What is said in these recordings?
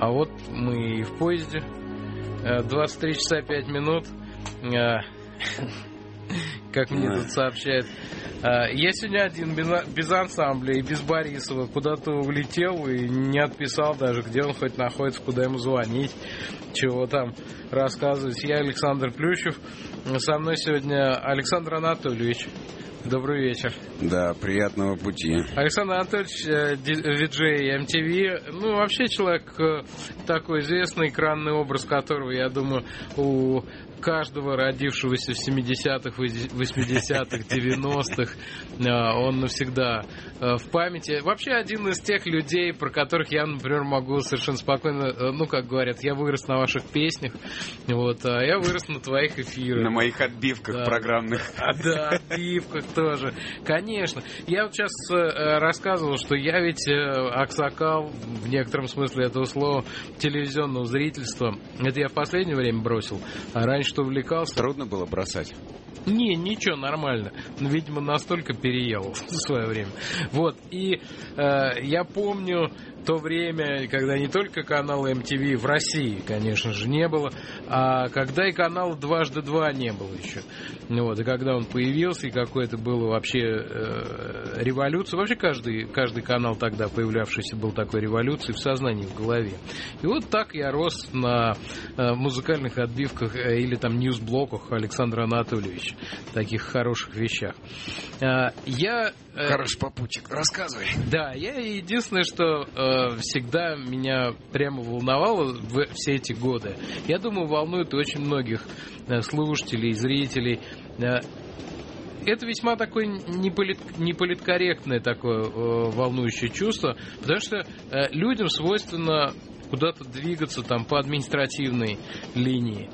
А вот мы и в поезде. 23 часа 5 минут. Как мне тут сообщают. Я сегодня один, без ансамбля и без Борисова. Куда-то улетел и не отписал даже, где он хоть находится, куда ему звонить, чего там рассказывать. Я Александр Плющев. Со мной сегодня Александр Анатольевич. Добрый вечер. Да, приятного пути. Александр Анатольевич, виджей MTV, ну, вообще человек такой известный, экранный образ которого, я думаю, у каждого родившегося в 70-х, 80-х, 90-х, он навсегда в памяти. Вообще один из тех людей, про которых я, например, могу совершенно спокойно, ну, как говорят, я вырос на ваших песнях, вот, а я вырос на твоих эфирах. На моих отбивках программных. Да, отбивках тоже. Конечно. Я вот сейчас рассказывал, что я ведь аксакал, в некотором смысле этого слова, телевизионного зрительства. Это я в последнее время бросил, а раньше что увлекался. Трудно было бросать? Не, ничего, нормально. Видимо, настолько переел в свое время. Вот, и я помню то время, когда не только канала MTV в России, конечно же, не было, а когда и канала «Дважды два» не было еще. Вот, и когда он появился, и какое-то было вообще революция. Вообще каждый канал тогда появлявшийся был такой революцией в сознании, в голове. И вот так я рос на музыкальных отбивках или там ньюс-блоках Александра Анатольевича. Таких хороших вещах. Хороший попутчик, рассказывай. Да, я единственное, что всегда меня прямо волновало все эти годы. Я думаю, волнует очень многих слушателей, зрителей. Это весьма такое неполиткорректное такое волнующее чувство, потому что людям свойственно куда-то двигаться там по административной линии.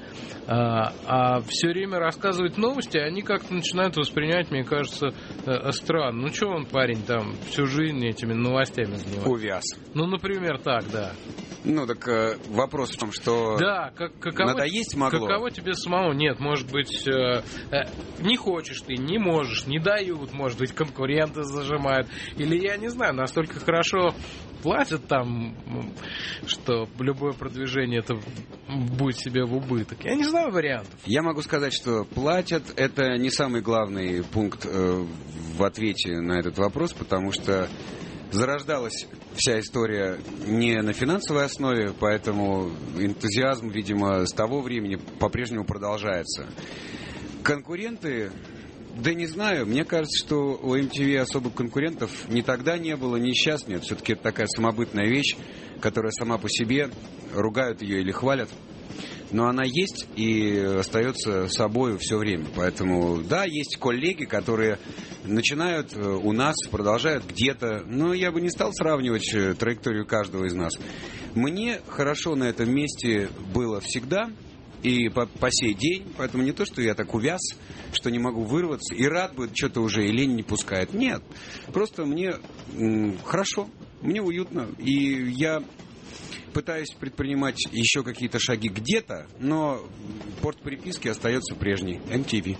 А все время рассказывать новости, они как-то начинают воспринять, мне кажется, странно. Ну, что он, парень, там всю жизнь этими новостями занимается? Увяз. Ну, например, так, да. Ну, так вопрос в том, что да, надоесть могло. Каково тебе самому? Нет, может быть, не хочешь ты, не можешь, не дают, может быть, конкуренты зажимают. Или, я не знаю, настолько хорошо платят там, что любое продвижение это будет себе в убыток. Я не знаю вариантов. Я могу сказать, что платят, это не самый главный пункт в ответе на этот вопрос, потому что зарождалась вся история не на финансовой основе, поэтому энтузиазм, видимо, с того времени по-прежнему продолжается. Конкуренты... Да не знаю, мне кажется, что у MTV особых конкурентов ни тогда не было, ни сейчас нет. Все-таки это такая самобытная вещь, которая сама по себе, ругают ее или хвалят. Но она есть и остается собой все время. Поэтому, да, есть коллеги, которые начинают у нас, продолжают где-то. Но я бы не стал сравнивать траекторию каждого из нас. Мне хорошо на этом месте было всегда. И по сей день, поэтому не то, что я так увяз, что не могу вырваться, и рад бы, что-то уже и лень не пускает. Нет, просто мне хорошо, мне уютно, и я пытаюсь предпринимать еще какие-то шаги где-то, но порт переписки остается прежний, MTV.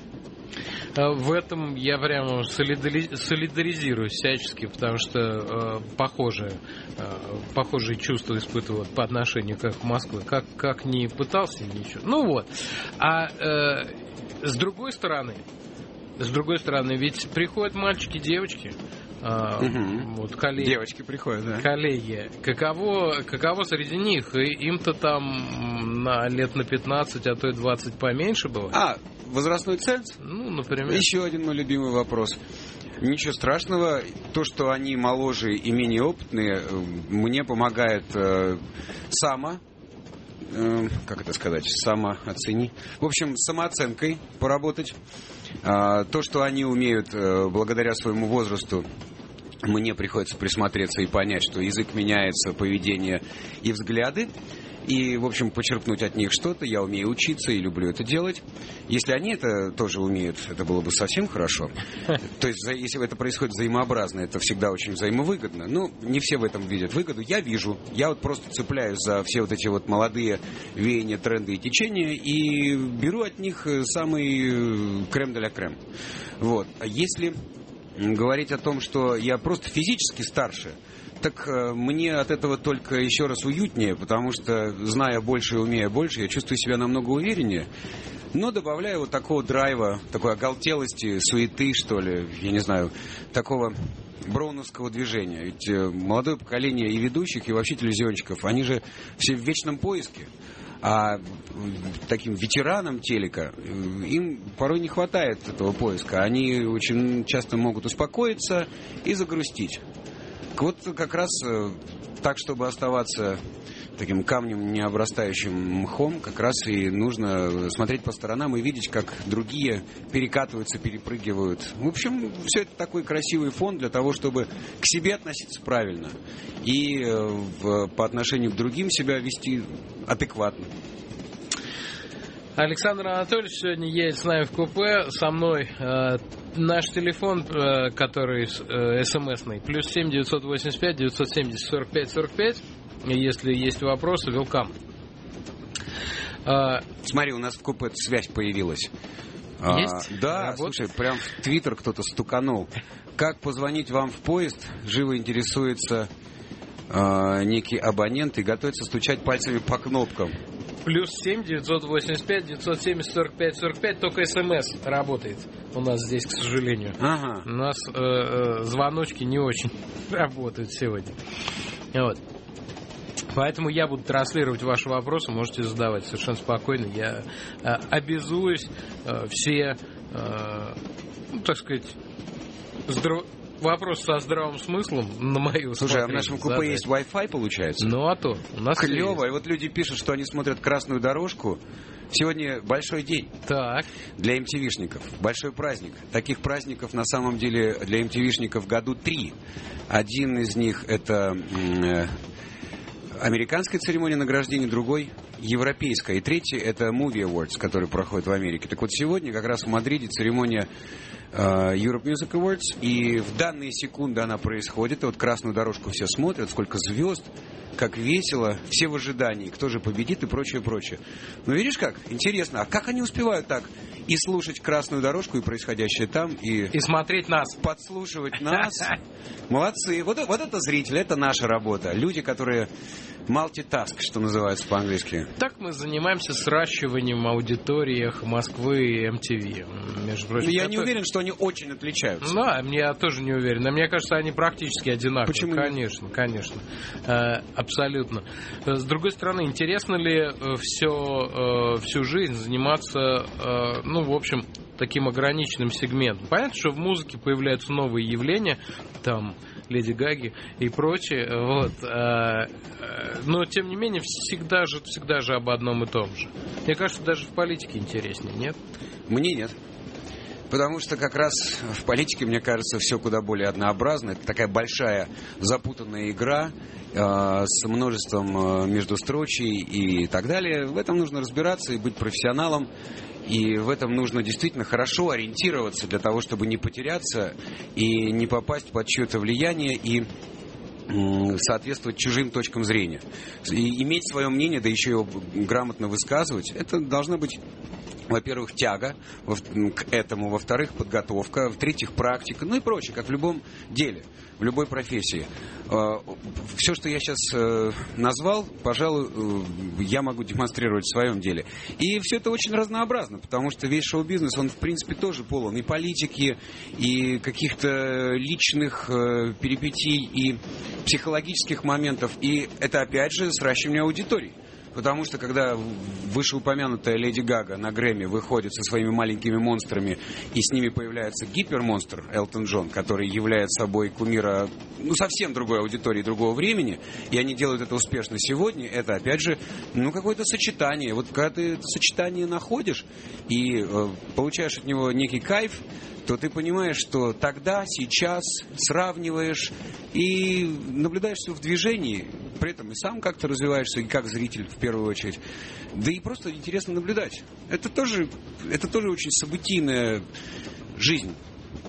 В этом я прямо солидаризируюсь всячески, потому что похожие чувства испытываю по отношению как к Москве, как не пытался ничего. Ну вот. А с другой стороны, ведь приходят мальчики, девочки. Вот коллеги. Девочки приходят, да. Коллеги. Каково среди них? Им-то там лет на 15, а то и 20 поменьше было. Возрастной ценз? Ну, например. Еще один мой любимый вопрос. Ничего страшного. То, что они моложе и менее опытные, мне помогает самооцени. В общем, с самооценкой поработать. То, что они умеют благодаря своему возрасту, мне приходится присмотреться и понять, что язык меняется, поведение и взгляды. И, в общем, почерпнуть от них что-то. Я умею учиться и люблю это делать. Если они это тоже умеют, это было бы совсем хорошо. То есть, если это происходит взаимообразно, это всегда очень взаимовыгодно. Ну, не все в этом видят выгоду. Я вижу. Я вот просто цепляюсь за все вот эти вот молодые веяния, тренды и течения и беру от них самый крем-де-ля-крем. Вот. А если говорить о том, что я просто физически старше, так мне от этого только еще раз уютнее, потому что, зная больше и умея больше, я чувствую себя намного увереннее. Но добавляю вот такого драйва, такой оголтелости, суеты, что ли, я не знаю, такого броуновского движения. Ведь молодое поколение и ведущих, и вообще телевизионщиков, они же все в вечном поиске. А таким ветеранам телека им порой не хватает этого поиска. Они очень часто могут успокоиться и загрустить. Вот как раз так, чтобы оставаться таким камнем, не обрастающим мхом, как раз и нужно смотреть по сторонам и видеть, как другие перекатываются, перепрыгивают. В общем, все это такой красивый фон для того, чтобы к себе относиться правильно и по отношению к другим себя вести адекватно. Александр Анатольевич сегодня едет с нами в купе, со мной. Наш телефон, который смс-ный, +7 985 970 45 45. Если есть вопросы, welcome. Смотри, у нас в купе связь появилась. Есть? Да, работает? слушай, прям в Твиттер кто-то стуканул. Как позвонить вам в поезд? Живо интересуется некий абонент и готовится стучать пальцами по кнопкам. +7 985 970 45 45. Только СМС работает у нас здесь, к сожалению. Ага. У нас звоночки не очень работают сегодня. Вот. Поэтому я буду транслировать ваши вопросы, можете задавать совершенно спокойно. Я обязуюсь все, так сказать, вопрос со здравым смыслом на мою усмотрение. Слушай, а в нашем купе задать. есть Wi-Fi, получается? Ну, а то. У нас клево. И вот люди пишут, что они смотрят «Красную дорожку». Сегодня большой день. Так. Для MTV-шников. Большой праздник. Таких праздников, на самом деле, для MTV-шников в году 3. Один из них — это американская церемония награждения, другой — европейская. И третий — это Movie Awards, который проходит в Америке. Так вот, сегодня как раз в Мадриде церемония Europe Music Awards, и в данные секунды она происходит. И вот «Красную дорожку» все смотрят, сколько звезд, как весело, все в ожидании, кто же победит и прочее, прочее. Ну, видишь как? Интересно. А как они успевают так и слушать «Красную дорожку» и происходящее там, и смотреть нас. Подслушивать нас? Молодцы. Вот это зрители, это наша работа. Люди, которые multitask, что называется по-английски. Так мы занимаемся сращиванием аудиториях Москвы и MTV. Между прочим, я не уверен, что они очень отличаются. Да, я тоже не уверен. Но мне кажется, они практически одинаковые. Почему? Конечно. Абсолютно. С другой стороны, интересно ли всю жизнь заниматься, в общем, таким ограниченным сегментом? Понятно, что в музыке появляются новые явления, там Леди Гаги и прочее, вот. Но, тем не менее, всегда же об одном и том же. Мне кажется, даже в политике интереснее, нет? Мне нет. Потому что как раз в политике, мне кажется, все куда более однообразно. Это такая большая запутанная игра с множеством междустрочий и так далее. В этом нужно разбираться и быть профессионалом. И в этом нужно действительно хорошо ориентироваться для того, чтобы не потеряться и не попасть под чье-то влияние и соответствовать чужим точкам зрения. И иметь свое мнение, да еще его грамотно высказывать, это должна быть, во-первых, тяга к этому, во-вторых, подготовка, в-третьих, практика, ну и прочее, как в любом деле, в любой профессии. Все, что я сейчас назвал, пожалуй, я могу демонстрировать в своем деле. И все это очень разнообразно, потому что весь шоу-бизнес, он, в принципе, тоже полон и политики, и каких-то личных перипетий, и психологических моментов. И это, опять же, сращивание аудитории. Потому что, когда вышеупомянутая Леди Гага на Грэмми выходит со своими маленькими монстрами, и с ними появляется гипермонстр Элтон Джон, который является собой кумира совсем другой аудитории, другого времени, и они делают это успешно сегодня, это, опять же, какое-то сочетание. Вот когда ты это сочетание находишь и получаешь от него некий кайф, то ты понимаешь, что тогда, сейчас сравниваешь и наблюдаешь все в движении, при этом и сам как-то развиваешься, и как зритель в первую очередь. Да и просто интересно наблюдать. Это тоже очень событийная жизнь.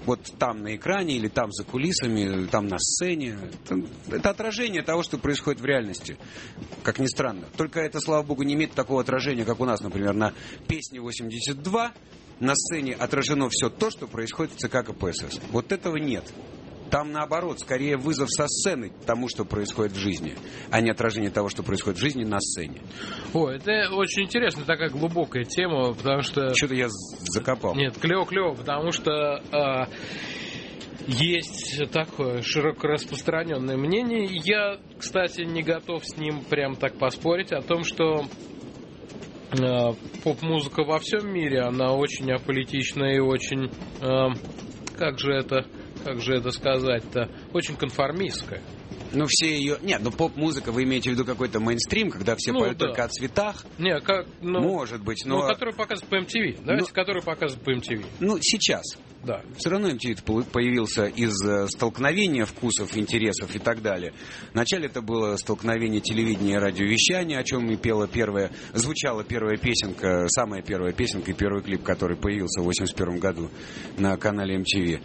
Вот там на экране или там за кулисами, там на сцене. Это отражение того, что происходит в реальности. Как ни странно. Только это, слава богу, не имеет такого отражения, как у нас, например, на «Песне 82». На сцене отражено все то, что происходит в ЦК КПСС. Вот этого нет. Там, наоборот, скорее вызов со сцены тому, что происходит в жизни, а не отражение того, что происходит в жизни на сцене. О, это очень интересно, такая глубокая тема, потому что... Что-то я закопал. Нет, клево, потому что есть такое широко распространенное мнение. Я, кстати, не готов с ним прям так поспорить о том, что поп-музыка во всем мире, она очень аполитичная и очень... Как же это сказать-то? Очень конформистская. Ну, все ее... Нет, ну поп-музыка, вы имеете в виду какой-то мейнстрим, когда все поют только о цветах? Не, может быть, но... Ну, который показывают по MTV. Давайте, который показывают по MTV. Ну, сейчас. Да. Все равно MTV появился из столкновения вкусов, интересов и так далее. Вначале это было столкновение телевидения и радиовещания, о чем и звучала первая песенка, самая первая песенка и первый клип, который появился в 1981 году на канале MTV.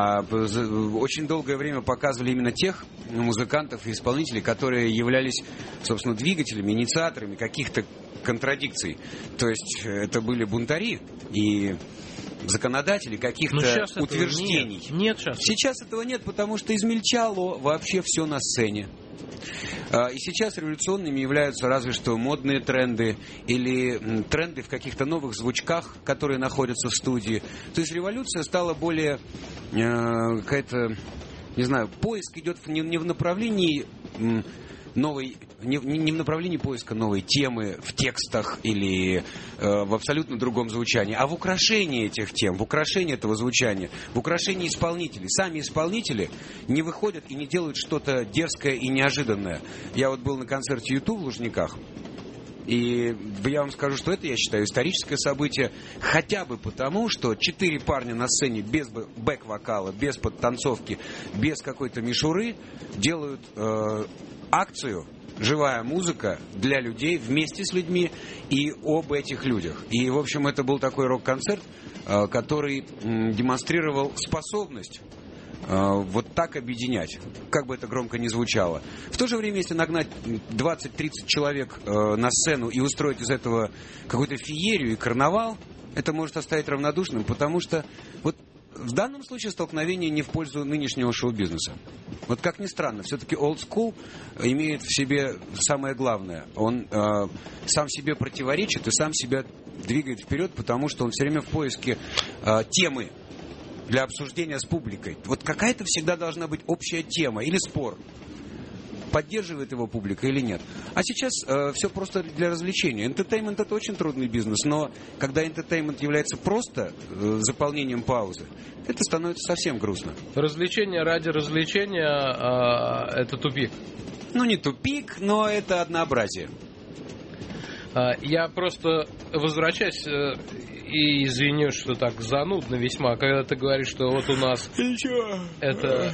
Очень долгое время показывали именно тех музыкантов и исполнителей, которые являлись, собственно, двигателями, инициаторами каких-то контрадикций. То есть это были бунтари и законодатели каких-то утверждений. Нет, сейчас этого нет, потому что измельчало вообще все на сцене. И сейчас революционными являются разве что модные тренды или тренды в каких-то новых звучках, которые находятся в студии. То есть революция стала более какая-то, не знаю, поиск идет не в направлении не в направлении поиска новой темы в текстах или в абсолютно другом звучании, а в украшении этих тем, в украшении этого звучания, в украшении исполнителей. Сами исполнители не выходят и не делают что-то дерзкое и неожиданное. Я вот был на концерте YouTube в Лужниках, и я вам скажу, что это, я считаю, историческое событие, хотя бы потому, что 4 парня на сцене без бэк-вокала, без подтанцовки, без какой-то мишуры делают акцию «Живая музыка» для людей, вместе с людьми и об этих людях. И, в общем, это был такой рок-концерт, который демонстрировал способность вот так объединять, как бы это громко ни звучало. В то же время, если нагнать 20-30 человек на сцену и устроить из этого какую-то феерию и карнавал, это может оставить равнодушным, потому что вот в данном случае столкновение не в пользу нынешнего шоу-бизнеса. Вот как ни странно, все-таки old school имеет в себе самое главное. Он сам себе противоречит и сам себя двигает вперед, потому что он все время в поиске темы для обсуждения с публикой. Вот какая-то всегда должна быть общая тема или спор. Поддерживает его публика или нет. А сейчас все просто для развлечения. Entertainment — это очень трудный бизнес, но когда entertainment является просто заполнением паузы, это становится совсем грустно. Развлечение ради развлечения это тупик. Ну, не тупик, но это однообразие. Я просто возвращаюсь и извинюсь, что так занудно весьма, когда ты говоришь, что вот у нас это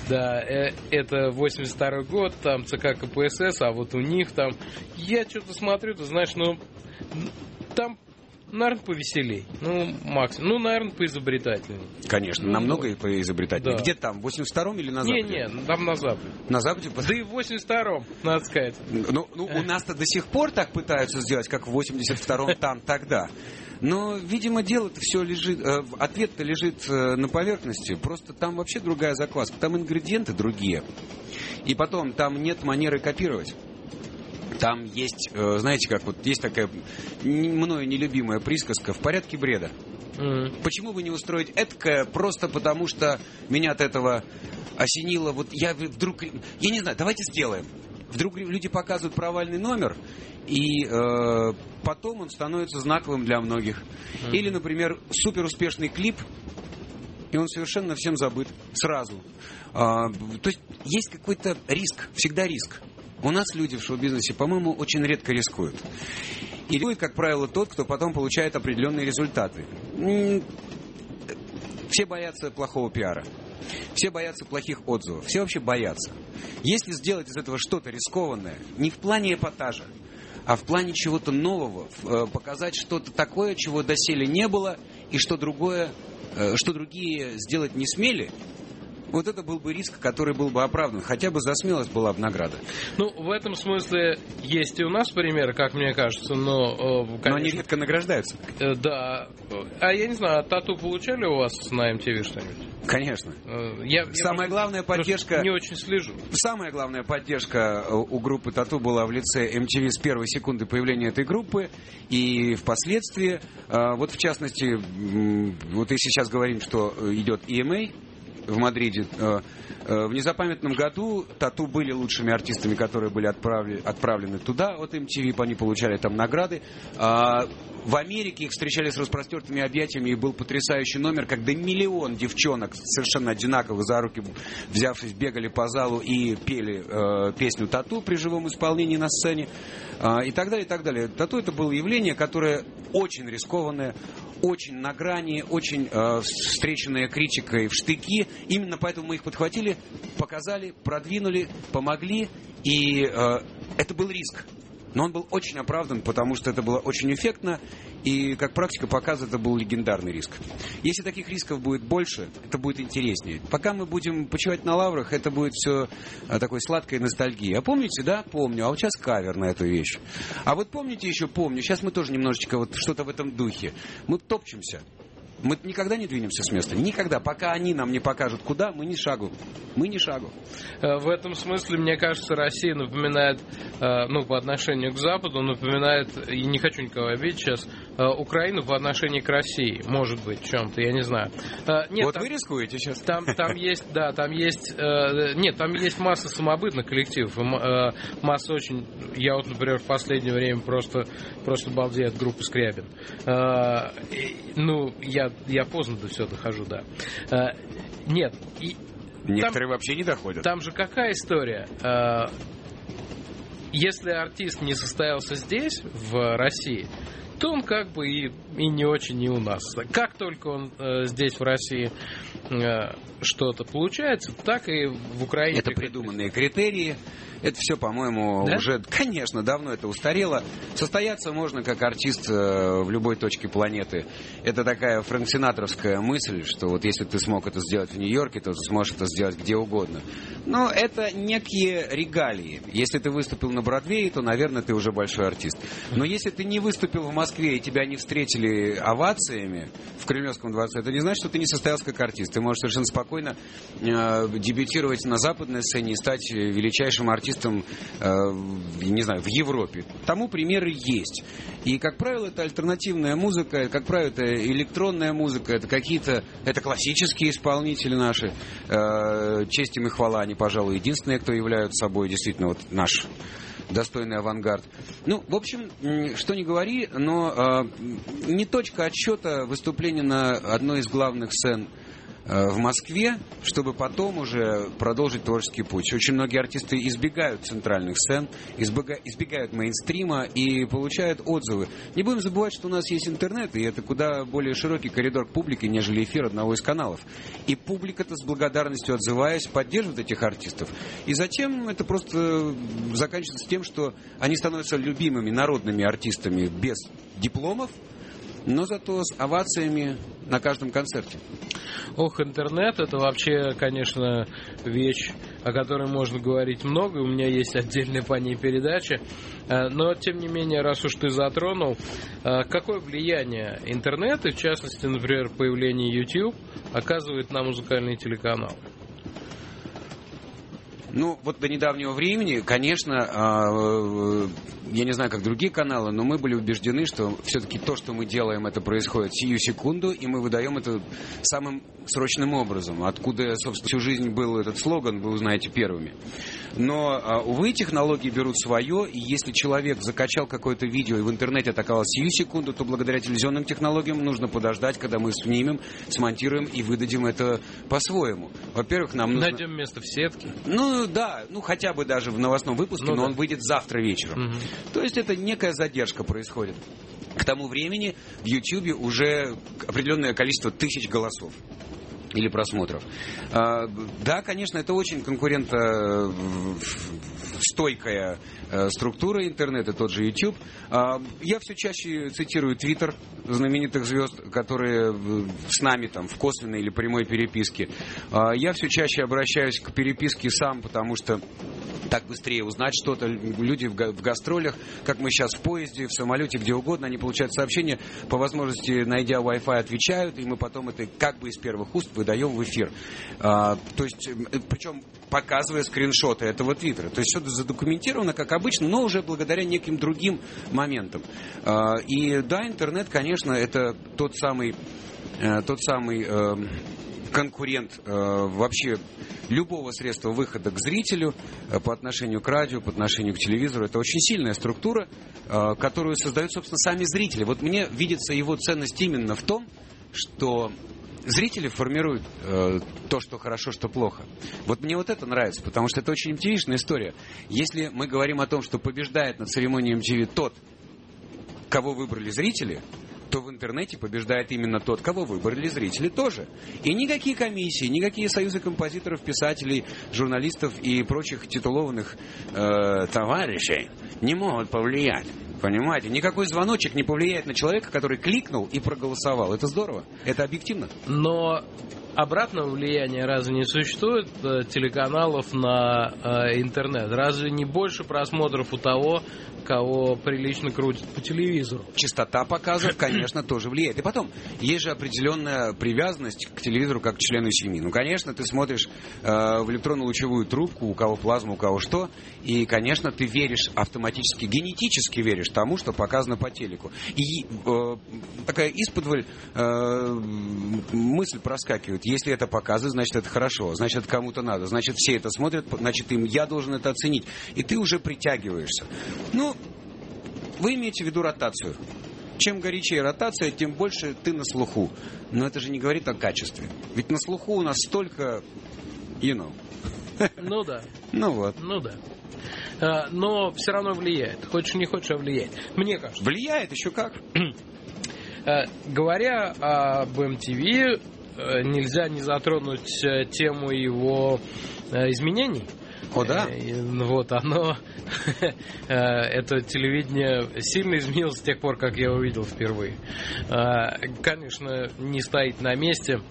82-й год, там ЦК КПСС, а вот у них там, я что-то смотрю, ты знаешь, там, наверное, повеселей, максимум, наверное, поизобретательней. Конечно, намного поизобретательней. Да. Где там, в 82-м или на Западе? Не, там на Западе. На Западе? Да и в 82-м, надо сказать. Ну, у нас-то до сих пор так пытаются сделать, как в 82-м там тогда. Но, видимо, дело-то все лежит, ответ-то лежит на поверхности. Просто там вообще другая закваска. Там ингредиенты другие. И потом, там нет манеры копировать. Там есть, знаете, как вот есть такая мною нелюбимая присказка: в порядке бреда. Почему бы не устроить эткое просто потому, что меня от этого осенило? Вот я не знаю, давайте сделаем. Вдруг люди показывают провальный номер, и потом он становится знаковым для многих. Или, например, суперуспешный клип, и он совершенно всем забыт сразу. То есть есть какой-то риск, всегда риск. У нас люди в шоу-бизнесе, по-моему, очень редко рискуют. И рискует, как правило, тот, кто потом получает определенные результаты. Все боятся плохого пиара. Все боятся плохих отзывов. Все вообще боятся. Если сделать из этого что-то рискованное, не в плане эпатажа, а в плане чего-то нового, показать что-то такое, чего доселе не было, и что другие сделать не смели. Вот это был бы риск, который был бы оправдан. Хотя бы за смелость была бы награда. Ну, в этом смысле есть и у нас примеры, как мне кажется, но... Конечно, но они редко награждаются. Да. А я не знаю, тату получали у вас на MTV что-нибудь? Конечно. Самая главная поддержка... Не очень слежу. Самая главная поддержка у группы тату была в лице MTV с первой секунды появления этой группы. И впоследствии, вот в частности, вот если сейчас говорим, что идет EMA в Мадриде, в незапамятном году тату были лучшими артистами, которые были отправлены туда от MTV, они получали там награды. В Америке их встречали с распростертыми объятиями, и был потрясающий номер, когда миллион девчонок совершенно одинаково за руки взявшись, бегали по залу и пели песню «Тату» при живом исполнении на сцене, и так далее, и так далее. «Тату» — это было явление, которое очень рискованное, очень на грани, очень встреченное критикой в штыки. Именно поэтому мы их подхватили, показали, продвинули, помогли, и это был риск. Но он был очень оправдан, потому что это было очень эффектно, и, как практика показывает, это был легендарный риск. Если таких рисков будет больше, это будет интереснее. Пока мы будем почивать на лаврах, это будет все такой сладкой ностальгией. А помните, да? Помню. А вот сейчас кавер на эту вещь. А вот помните еще, помню. Сейчас мы тоже немножечко вот что-то в этом духе. Мы топчемся. Мы никогда не двинемся с места. Никогда. Пока они нам не покажут, куда, мы ни шагу. Мы ни шагу. В этом смысле, мне кажется, Россия напоминает, по отношению к Западу, напоминает, и не хочу никого обидеть сейчас, Украину по отношению к России. Может быть, в чем-то, я не знаю. Нет, вот там, вы рискуете сейчас. Там есть, да, там есть... Нет, там есть масса самобытных коллективов. Масса очень... Я вот, например, в последнее время просто балдею от группы Скрябин. Я поздно до всего дохожу, да. Нет. Некоторые вообще не доходят. Там же какая история? Если артист не состоялся здесь, в России, то он как бы и не очень, и у нас. Как только он здесь, в России, что-то получается, так и в Украине. Это придуманные критерии. Это все, по-моему, да? Уже, конечно, давно это устарело. Состояться можно как артист в любой точке планеты. Это такая Фрэнк Синатровская мысль, что вот если ты смог это сделать в Нью-Йорке, то ты сможешь это сделать где угодно. Но это некие регалии. Если ты выступил на Бродвее, то, наверное, ты уже большой артист. Но если ты не выступил в Москве и тебя не встретили овациями в Кремлевском дворце, это не значит, что ты не состоялся как артист. Ты можешь совершенно спокойно дебютировать на западной сцене и стать величайшим артистом, не знаю, в Европе. Тому примеры есть. И, как правило, это альтернативная музыка, как правило, это электронная музыка, это классические исполнители наши. Честь им и хвала, они, пожалуй, единственные, кто являются собой действительно вот наш достойный авангард. В общем, что ни говори, но не точка отсчета выступления на одной из главных сцен в Москве, чтобы потом уже продолжить творческий путь. Очень многие артисты избегают центральных сцен, избегают мейнстрима и получают отзывы. Не будем забывать, что у нас есть интернет, и это куда более широкий коридор к публике, нежели эфир одного из каналов. И публика-то с благодарностью отзываясь, поддерживает этих артистов. И затем это просто заканчивается тем, что они становятся любимыми народными артистами без дипломов, но зато с овациями на каждом концерте. Ох, интернет — это вообще, конечно, вещь, о которой можно говорить много. У меня есть отдельная по ней передача. Но, тем не менее, раз уж ты затронул, какое влияние интернет, и в частности, например, появление YouTube, оказывает на музыкальные телеканалы? Вот до недавнего времени, конечно, я не знаю, как другие каналы, но мы были убеждены, что все-таки то, что мы делаем, это происходит сию секунду, и мы выдаем это самым срочным образом. Откуда, собственно, всю жизнь был этот слоган, вы узнаете первыми. Но, увы, технологии берут свое, и если человек закачал какое-то видео и в интернете атаковал сию секунду, то благодаря телевизионным технологиям нужно подождать, когда мы снимем, смонтируем и выдадим это по-своему. Во-первых, нам нужно... Найдем место в сетке. Да, хотя бы даже в новостном выпуске, но он выйдет завтра вечером. То есть это некая задержка происходит. К тому времени в YouTube уже определенное количество тысяч голосов. или просмотров. Да, конечно, это очень конкурентостойкая структура интернета, тот же YouTube. Я все чаще цитирую Twitter знаменитых звезд, которые с нами там в косвенной или прямой переписке. Я все чаще обращаюсь к переписке сам, потому что так быстрее узнать что-то. Люди в гастролях, как мы сейчас в поезде, в самолете, где угодно, они получают сообщения, по возможности, найдя Wi-Fi, отвечают, и мы потом это как бы из первых уст выдаем в эфир. То есть, причем показывая скриншоты этого твиттера. То есть все задокументировано, как обычно, но уже благодаря неким другим моментам. И да, интернет, конечно, это тот самый конкурент вообще любого средства выхода к зрителю по отношению к радио, по отношению к телевизору. Это очень сильная структура, которую создают, собственно, сами зрители. Вот мне видится его ценность именно в том, что зрители формируют то, что хорошо, что плохо. Вот мне вот это нравится, потому что это очень MTV-шная история. Если мы говорим о том, что побеждает на церемонии MTV тот, кого выбрали зрители, то в интернете побеждает именно тот, кого выбрали зрители тоже. И никакие комиссии, никакие союзы композиторов, писателей, журналистов и прочих титулованных товарищей не могут повлиять. Понимаете? Никакой звоночек не повлияет на человека, который кликнул и проголосовал. Это здорово. Это объективно. Но обратного влияния разве не существует телеканалов на интернет? Разве не больше просмотров у того, кого прилично крутят по телевизору? Частота показов, конечно, тоже влияет. И потом, есть же определенная привязанность к телевизору как к члену семьи. Ну, конечно, ты смотришь в электронно-лучевую трубку, у кого плазма, у кого что, и, конечно, ты веришь автоматически, генетически веришь тому, что показано по телеку. И такая исподволь мысль проскакивает. Если это показывают, значит, это хорошо, значит, это кому-то надо, значит, все это смотрят, значит, я должен это оценить. И ты уже притягиваешься. Ну, вы имеете в виду ротацию. Чем горячее ротация, тем больше ты на слуху. Но это же не говорит о качестве. Ведь на слуху у нас столько, Ну да. Ну вот. Ну да. Но все равно влияет. Хочешь не хочешь, а влияет. Мне кажется. Влияет еще как. Говоря об MTV, нельзя не затронуть тему его изменений. О, да? Вот оно, это телевидение сильно изменилось с тех пор, как я его увидел впервые. Конечно, не стоит на месте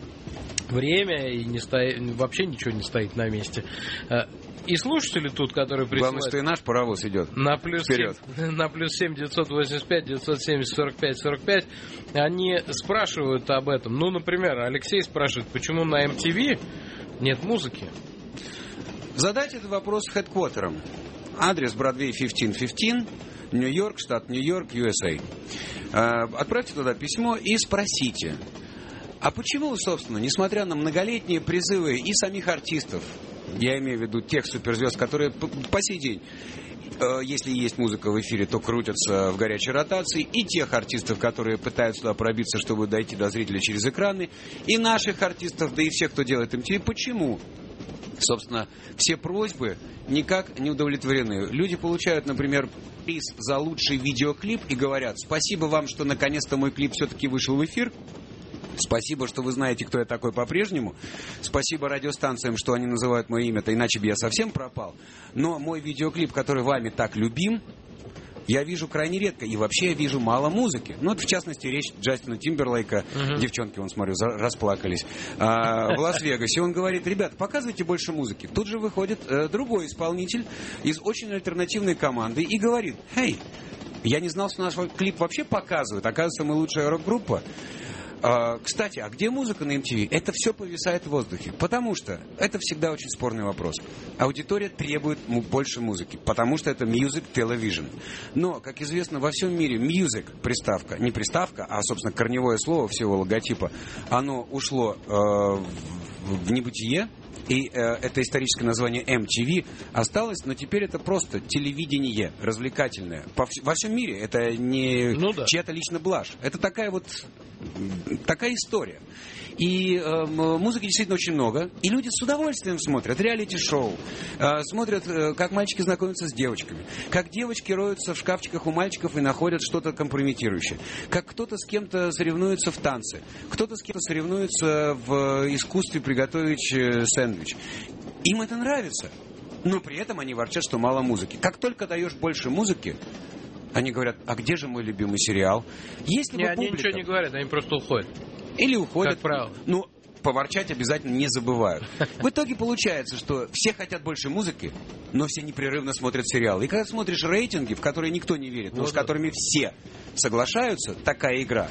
время, и не стоит, вообще ничего не стоит на месте. И слушатели тут, которые присылают... Главное, что и наш паровоз идет вперед. На плюс 7 985 970 45 45 они спрашивают об этом. Ну, например, Алексей спрашивает, почему на MTV нет музыки? Задайте этот вопрос хедквотерам. Адрес Бродвей 1515, Нью-Йорк, штат Нью-Йорк, USA. Отправьте туда письмо и спросите, а почему, собственно, несмотря на многолетние призывы и самих артистов, я имею в виду тех суперзвезд, которые по сей день, если есть музыка в эфире, то крутятся в горячей ротации, и тех артистов, которые пытаются туда пробиться, чтобы дойти до зрителей через экраны, и наших артистов, да и всех, кто делает MTV, почему? Собственно, все просьбы никак не удовлетворены. Люди получают, например, приз за лучший видеоклип и говорят: спасибо вам, что наконец-то мой клип все-таки вышел в эфир. Спасибо, что вы знаете, кто я такой по-прежнему. Спасибо радиостанциям, что они называют мое имя-то, иначе бы я совсем пропал. Но мой видеоклип, который вами так любим, я вижу крайне редко. И вообще я вижу мало музыки. Ну, вот в частности, речь Джастина Тимберлейка. Девчонки, вон, смотрю, расплакались. В Лас-Вегасе. Он говорит: ребят, показывайте больше музыки. Тут же выходит другой исполнитель из очень альтернативной команды и говорит: «Эй, я не знал, что наш клип вообще показывают. Оказывается, мы лучшая рок-группа». Кстати, а где музыка на MTV? Это все повисает в воздухе. Потому что это всегда очень спорный вопрос. Аудитория требует больше музыки, потому что это music television. Но, как известно, во всем мире music, приставка, не приставка, а, собственно, корневое слово всего логотипа, оно ушло в небытие. И это историческое название MTV осталось, но теперь это просто телевидение развлекательное. Во всем мире это не чья-то лично блажь. Это такая история. И музыки действительно очень много. И люди с удовольствием смотрят реалити-шоу. Смотрят, как мальчики знакомятся с девочками. Как девочки роются в шкафчиках у мальчиков и находят что-то компрометирующее. Как кто-то с кем-то соревнуется в танце. Кто-то с кем-то соревнуется в искусстве приготовить сэндвич. Им это нравится. Но при этом они ворчат, что мало музыки. Как только даешь больше музыки, они говорят, а где же мой любимый сериал? Если бы они ничего не говорят, они просто уходят. Или уходят. Как правило. Ну, поворчать обязательно не забывают. В итоге получается, что все хотят больше музыки, но все непрерывно смотрят сериалы. И когда смотришь рейтинги, в которые никто не верит, но с которыми все соглашаются, такая игра,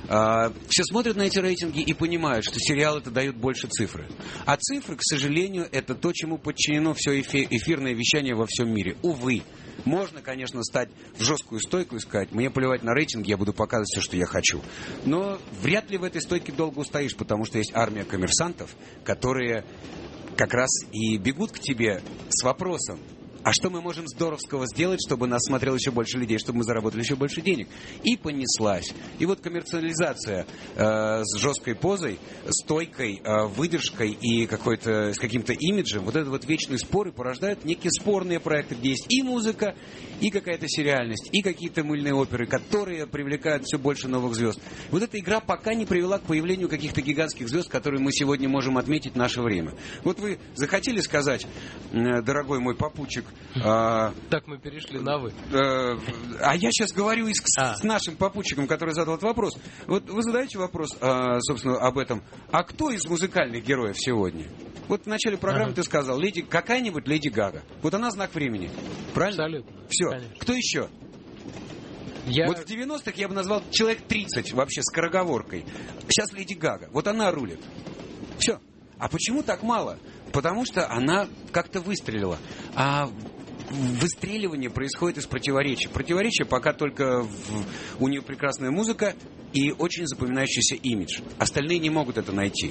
все смотрят на эти рейтинги и понимают, что сериалы это дают больше цифры. А цифры, к сожалению, это то, чему подчинено все эфирное вещание во всем мире. Увы. Можно, конечно, стать в жесткую стойку и сказать, мне плевать на рейтинги, я буду показывать все, что я хочу. Но вряд ли в этой стойке долго устоишь, потому что есть армия коммерсантов, которые как раз и бегут к тебе с вопросом, а что мы можем здоровского сделать, чтобы нас смотрело еще больше людей, чтобы мы заработали еще больше денег? И понеслась. И вот коммерциализация с жесткой позой, стойкой, выдержкой и с каким-то имиджем, вот этот вот вечный спор и порождают некие спорные проекты, где есть и музыка, и какая-то сериальность, и какие-то мыльные оперы, которые привлекают все больше новых звезд. Вот эта игра пока не привела к появлению каких-то гигантских звезд, которые мы сегодня можем отметить в наше время. Вот вы захотели сказать, дорогой мой попутчик, так мы перешли на «вы». А я сейчас говорю с нашим попутчиком, который задал этот вопрос. Вот вы задаете вопрос, собственно, об этом. А кто из музыкальных героев сегодня? Вот в начале программы ты сказал, какая-нибудь Леди Гага. Вот она знак времени. Правильно? Абсолютно. Все. Конечно. Кто еще? Вот в 90-х я бы назвал человек 30 вообще скороговоркой. Сейчас Леди Гага. Вот она рулит. Все. А почему так мало? Потому что она как-то выстрелила. А выстреливание происходит из противоречий. Противоречия пока только у нее прекрасная музыка и очень запоминающийся имидж. Остальные не могут это найти.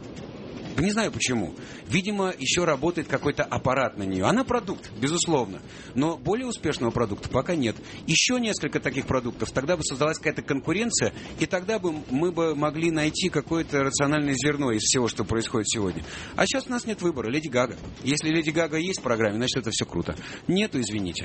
Не знаю почему. Видимо, еще работает какой-то аппарат на нее. Она продукт, безусловно. Но более успешного продукта пока нет. Еще несколько таких продуктов. Тогда бы создалась какая-то конкуренция, и тогда бы мы бы могли найти какое-то рациональное зерно из всего, что происходит сегодня. А сейчас у нас нет выбора. Леди Гага. Если Леди Гага есть в программе, значит, это все круто. Нету, извините.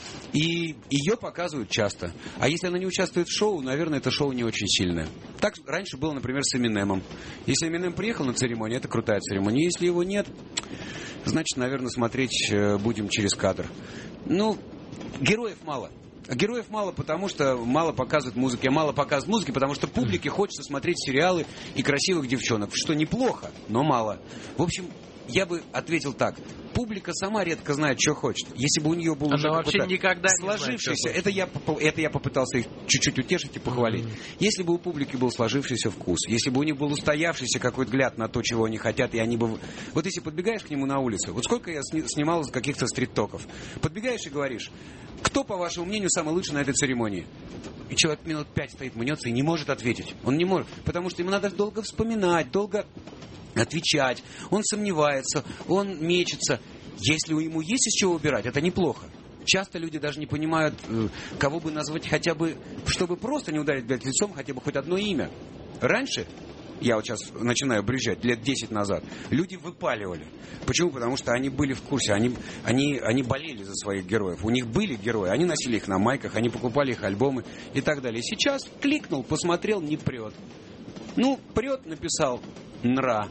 И ее показывают часто. А если она не участвует в шоу, наверное, это шоу не очень сильное. Так раньше было, например, с Эминемом. Если Эминем приехал на церемонию, это крутая церемония. Если его нет, значит, наверное, смотреть будем через кадр. Ну, героев мало. Героев мало, потому что мало показывают музыки. А мало показывают музыки, потому что публике хочется смотреть сериалы и красивых девчонок. Что неплохо, но мало. В общем, я бы ответил так. Публика сама редко знает, что хочет. Если бы у нее был уже какой-то сложившийся... Это я попытался их чуть-чуть утешить и похвалить. Если бы у публики был сложившийся вкус, если бы у них был устоявшийся какой-то взгляд на то, чего они хотят, и они бы... Вот если подбегаешь к нему на улицу, вот сколько я снимал из каких-то стрит-токов, подбегаешь и говоришь, кто, по вашему мнению, самый лучший на этой церемонии? И человек минут 5 стоит, мнется и не может ответить. Он не может, потому что ему надо долго вспоминать, долго отвечать, он сомневается, он мечется. Если ему есть из чего выбирать, это неплохо. Часто люди даже не понимают, кого бы назвать хотя бы, чтобы просто не ударить лицом, хотя бы хоть одно имя. Раньше, я вот сейчас начинаю брюзжать, лет 10 назад, люди выпаливали. Почему? Потому что они были в курсе, они болели за своих героев. У них были герои, они носили их на майках, они покупали их альбомы и так далее. Сейчас кликнул, посмотрел, не прет. Ну, прет, написал, нра.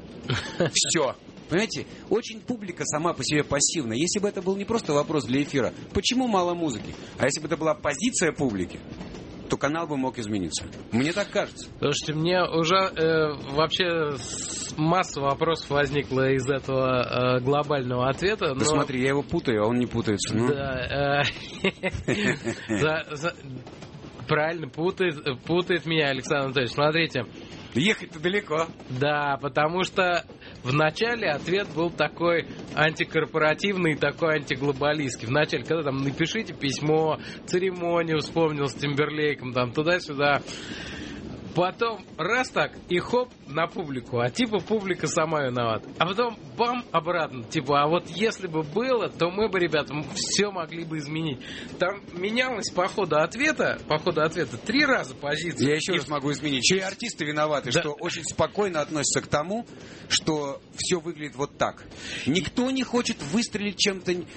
Все. Понимаете, очень публика сама по себе пассивна. Если бы это был не просто вопрос для эфира, почему мало музыки? А если бы это была позиция публики, то канал бы мог измениться. Мне так кажется. Слушайте, мне уже вообще масса вопросов возникла из этого глобального ответа. Да смотри, я его путаю, а он не путается. Ну. Да. Правильно, путает меня Александр Анатольевич. Смотрите. Ехать-то далеко. Да, потому что вначале ответ был такой антикорпоративный, такой антиглобалистский. Вначале, когда там напишите письмо, церемонию вспомнил с Тимберлейком, там туда-сюда. Потом раз так, и хоп, на публику. А типа публика сама виновата. А потом бам, обратно. Типа, а вот если бы было, то мы бы, ребята, все могли бы изменить. Там менялось по ходу ответа 3 раза позиция. Я еще раз могу изменить. Еще и артисты виноваты, да, что очень спокойно относятся к тому, что все выглядит вот так. Никто не хочет выстрелить чем-то.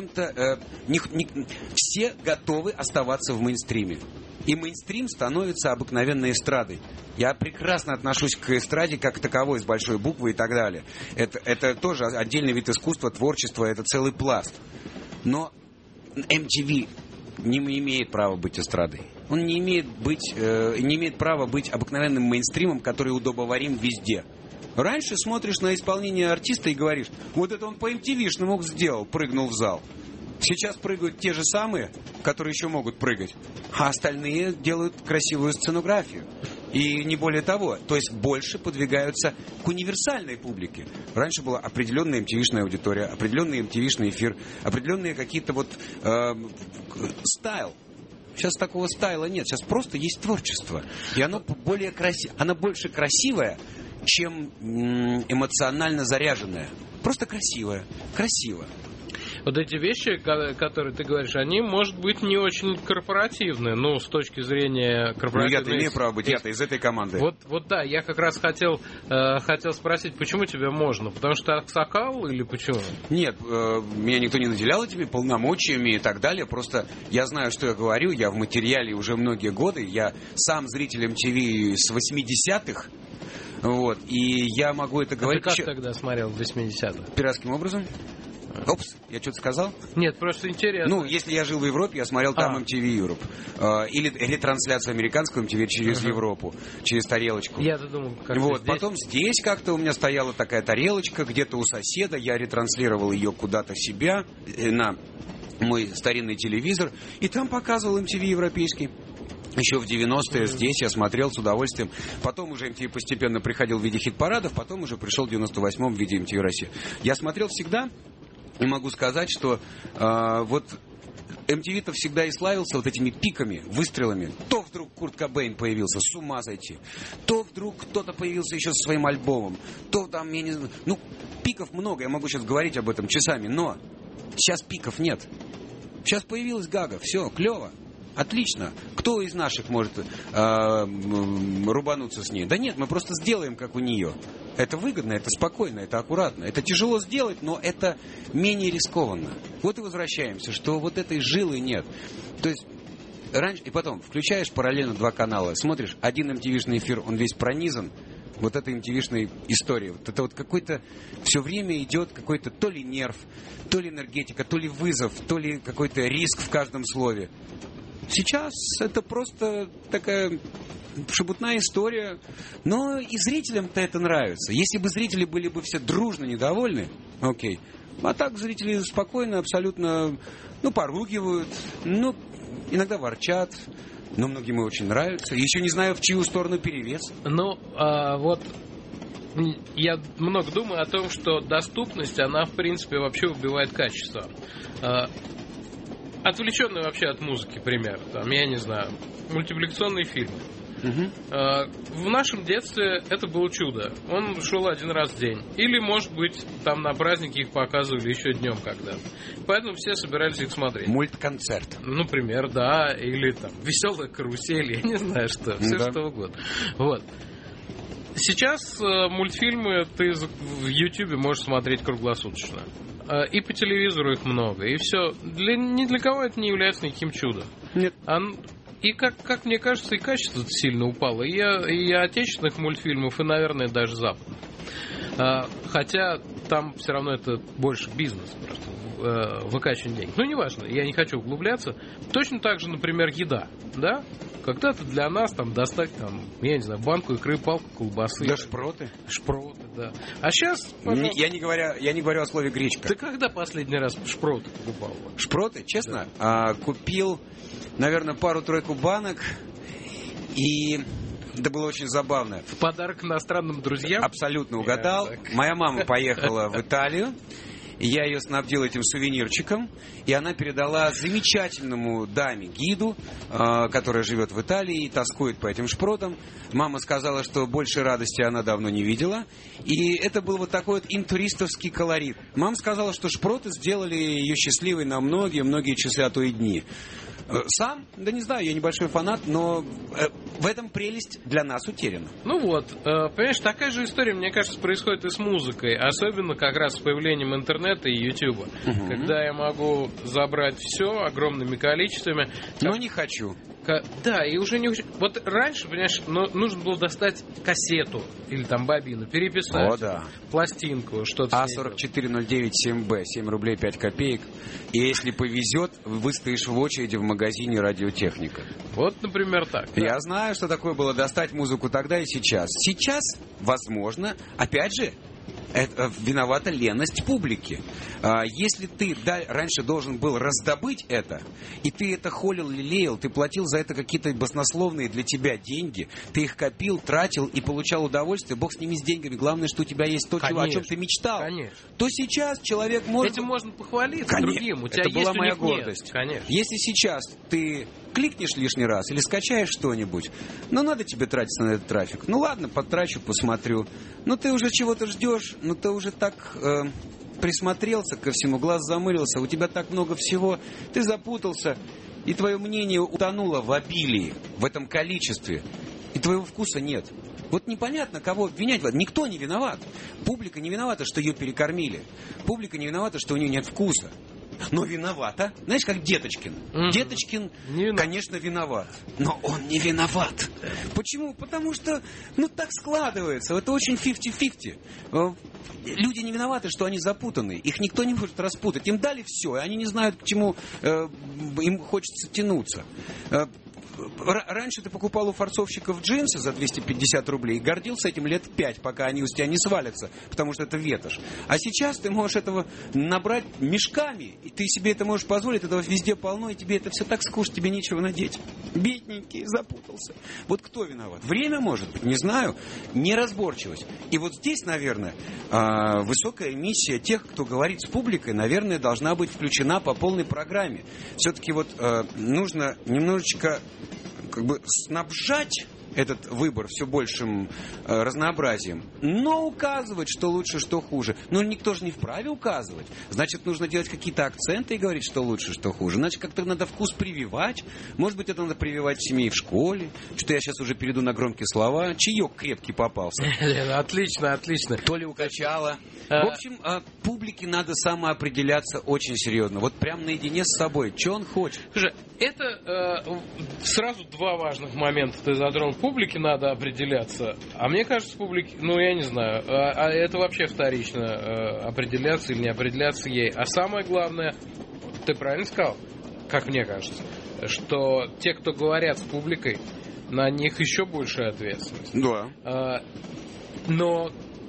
Все готовы оставаться в мейнстриме. И мейнстрим становится обыкновенной эстрадой. Я прекрасно отношусь к эстраде как таковой, с большой буквы и так далее. Это тоже отдельный вид искусства, творчества, это целый пласт. Но MTV не имеет права быть эстрадой. Он не имеет права быть обыкновенным мейнстримом, который удобоварим везде. Раньше смотришь на исполнение артиста и говоришь, вот это он по MTV-шному сделал, прыгнул в зал. Сейчас прыгают те же самые, которые еще могут прыгать, а остальные делают красивую сценографию. И не более того, то есть больше подвигаются к универсальной публике. Раньше была определенная MTV-шная аудитория, определенный MTV-шный эфир, определенные какие-то вот стайл. Сейчас такого стайла нет, сейчас просто есть творчество. И оно оно больше красивое, чем эмоционально заряженное. Просто красивое. Красиво. Вот эти вещи, которые ты говоришь, они, может быть, не очень корпоративные, ну, с точки зрения корпоративной... Ну, я-то имею право быть, я-то из этой команды. Вот да, я как раз хотел спросить, почему тебе можно? Потому что аксакал или почему? Нет, меня никто не наделял этими полномочиями и так далее, просто я знаю, что я говорю, я в материале уже многие годы, я сам зритель MTV с 80-х, вот, и я могу это говорить... А ты как тогда смотрел в 80-х? Пиратским образом. Опс, я что-то сказал? Нет, просто интересно. Ну, если я жил в Европе, я смотрел там MTV Europe. Или ретрансляцию американского MTV через Европу, через тарелочку. Я-то думал, как вот, здесь. Потом здесь как-то у меня стояла такая тарелочка, где-то у соседа, я ретранслировал ее куда-то себя, на мой старинный телевизор, и там показывал MTV европейский. Еще в 90-е здесь я смотрел с удовольствием. Потом уже MTV постепенно приходил в виде хит-парадов, потом уже пришел в 98-м в виде MTV Россия. Я смотрел всегда, и могу сказать, что вот MTV-то всегда и славился вот этими пиками, выстрелами. То вдруг Курт Кобейн появился, с ума сойти. То вдруг кто-то появился еще со своим альбомом. То там, я не знаю... Ну, пиков много, я могу сейчас говорить об этом часами, но сейчас пиков нет. Сейчас появилась Гага, все, клево. Отлично. Кто из наших может рубануться с ней? Да нет, мы просто сделаем, как у нее. Это выгодно, это спокойно, это аккуратно. Это тяжело сделать, но это менее рискованно. Вот и возвращаемся, что вот этой жилы нет. То есть раньше... И потом, включаешь параллельно 2 канала, смотришь, один MTV-шный эфир, он весь пронизан вот этой MTV-шной историей. Вот это вот какой-то... Все время идет какой-то то ли нерв, то ли энергетика, то ли вызов, то ли какой-то риск в каждом слове. Сейчас это просто такая шебутная история, но и зрителям-то это нравится. Если бы зрители были бы все дружно недовольны, окей. А так зрители спокойно, абсолютно, поругивают, иногда ворчат, но многим и очень нравится. Еще не знаю, в чью сторону перевес. Вот я много думаю о том, что доступность, она, в принципе, вообще убивает качество. Отвлеченный вообще от музыки пример. Там, я не знаю, мультипликационные фильмы. В нашем детстве это было чудо. Он шел 1 раз в день. Или, может быть, там на праздники их показывали еще днем когда-то. Поэтому все собирались их смотреть. Мультконцерт. Например, да. Или там веселая карусель. Я не знаю что. Все что угодно. Вот. Сейчас мультфильмы ты в Ютубе можешь смотреть круглосуточно. И по телевизору их много. И все. Ни для кого это не является никаким чудом. Нет. И как мне кажется, и качество сильно упало. И отечественных мультфильмов, и, наверное, даже западных. Хотя там все равно это больше бизнес просто. Выкачивание денег. Неважно, я не хочу углубляться. Точно так же, например, еда. Да? Когда-то для нас там достать, я не знаю, банку икры, палку колбасы. Да шпроты. Шпроты, да. А сейчас, пожалуйста... Я не говорю о слове гречка. Ты когда последний раз шпроты покупал? Шпроты? Честно? Да. Купил, наверное, пару-тройку банок. И это было очень забавно. В подарок иностранным друзьям? Абсолютно угадал. Моя мама поехала в Италию. Я ее снабдил этим сувенирчиком, и она передала замечательному даме-гиду, которая живет в Италии и тоскует по этим шпротам. Мама сказала, что больше радости она давно не видела. И это был вот такой вот интуристовский колорит. Мама сказала, что шпроты сделали ее счастливой на многие-многие часы, а то и дни. Сам, да не знаю, я небольшой фанат, но в этом прелесть для нас утеряна. Ну вот, понимаешь, такая же история, мне кажется, происходит и с музыкой, особенно как раз с появлением интернета и Ютуба, когда я могу забрать все огромными количествами. Но не хочу. Да, и уже не... Вот раньше, понимаешь, нужно было достать кассету или там бобину, переписать. О, да. Пластинку, что-то. А4409-7Б, 7 рублей 5 копеек. И если повезет, выстоишь в очереди в магазине «Радиотехника». Вот, например, так. Да. Я знаю, что такое было достать музыку тогда и сейчас. Сейчас, возможно, опять же, это виновата леность публики. Если ты раньше должен был раздобыть это, и ты это холил, лелеял, ты платил за это какие-то баснословные для тебя деньги, ты их копил, тратил и получал удовольствие, бог с ними, с деньгами, главное, что у тебя есть то, о чем ты мечтал, конечно. То сейчас человек может... Этим можно похвалиться, конечно. Другим. У тебя это есть, была моя гордость. Конечно. Если сейчас ты кликнешь лишний раз или скачаешь что-нибудь, ну, надо тебе тратиться на этот трафик. Ну, ладно, потрачу, посмотрю. Ну, ты уже чего-то ждешь, ну, ты уже так присмотрелся ко всему, глаз замылился, у тебя так много всего, ты запутался, и твое мнение утонуло в обилии, в этом количестве, и твоего вкуса нет. Вот непонятно, кого обвинять. Никто не виноват. Публика не виновата, что ее перекормили. Публика не виновата, что у нее нет вкуса. Но виновата. Знаешь, как Деточкин. Деточкин, конечно, виноват. Но он не виноват. Почему? Потому что, так складывается. Это очень 50-50. Люди не виноваты, что они запутаны. Их никто не может распутать. Им дали все, и они не знают, к чему им хочется тянуться. Раньше ты покупал у форцовщиков джинсы за 250 рублей и гордился этим лет 5, пока они у тебя не свалятся, потому что это ветошь. А сейчас ты можешь этого набрать мешками, и ты себе это можешь позволить, этого везде полно, и тебе это все так скучно, тебе нечего надеть. Бедненький, запутался. Вот кто виноват? Время, может быть, не знаю. Неразборчивость. И вот здесь, наверное, высокая миссия тех, кто говорит с публикой, наверное, должна быть включена по полной программе. Все-таки вот нужно немножечко снабжать этот выбор все большим разнообразием, но указывать, что лучше, что хуже. Но никто же не вправе указывать. Значит, нужно делать какие-то акценты и говорить, что лучше, что хуже. Значит, как-то надо вкус прививать. Может быть, это надо прививать в семье и в школе. Что я сейчас уже перейду на громкие слова. Чаек крепкий попался. Отлично, отлично. То ли укачало. В общем, публике надо самоопределяться очень серьезно. Вот прям наедине с собой. Что он хочет? Слушай, это сразу два важных момента ты затронул. Публике надо определяться. А мне кажется, публике, я не знаю, а это вообще вторично, определяться или не определяться ей. А самое главное, ты правильно сказал, как мне кажется, что те, кто говорят с публикой, на них еще большая ответственность. Да. Но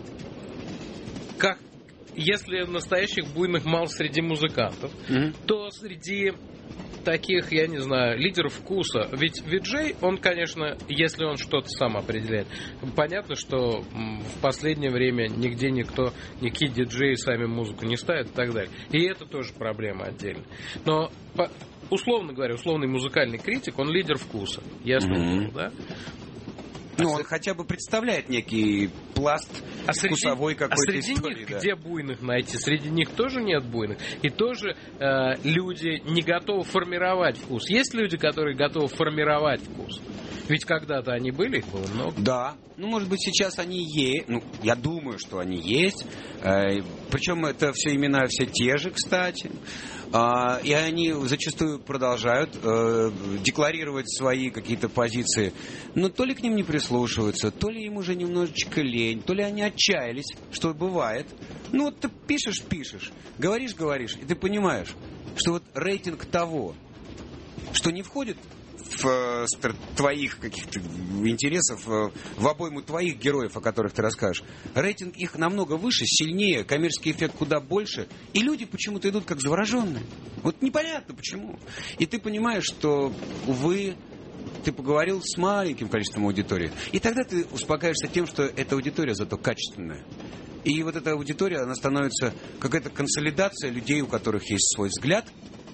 если настоящих буйных мало среди музыкантов, то среди таких, я не знаю, лидеров вкуса. Ведь виджей, он, конечно, если он что-то сам определяет. Понятно, что в последнее время нигде никакие диджеи сами музыку не ставят и так далее. И это тоже проблема отдельно. Но, условно говоря, условный музыкальный критик, он лидер вкуса. Ясно, да? Он хотя бы представляет некий пласт вкусовой какой-то истории. А среди них где буйных найти? Среди них тоже нет буйных. И тоже люди не готовы формировать вкус. Есть люди, которые готовы формировать вкус. Ведь когда-то они были, их было много. Да. Может быть, сейчас они есть. Я думаю, что они есть. Причем это все имена все те же, кстати. И они зачастую продолжают декларировать свои какие-то позиции. Но то ли к ним не прислушиваются, то ли им уже немножечко лень, то ли они отчаялись, что бывает. Ты пишешь, говоришь, и ты понимаешь, что вот рейтинг того, что не входит в твоих каких-то интересов, в обойму твоих героев, о которых ты расскажешь. Рейтинг их намного выше, сильнее, коммерческий эффект куда больше. И люди почему-то идут как завороженные. Вот непонятно почему. И ты понимаешь, что, увы, ты поговорил с маленьким количеством аудитории. И тогда ты успокаиваешься тем, что эта аудитория зато качественная. И вот эта аудитория, она становится какая-то консолидация людей, у которых есть свой взгляд,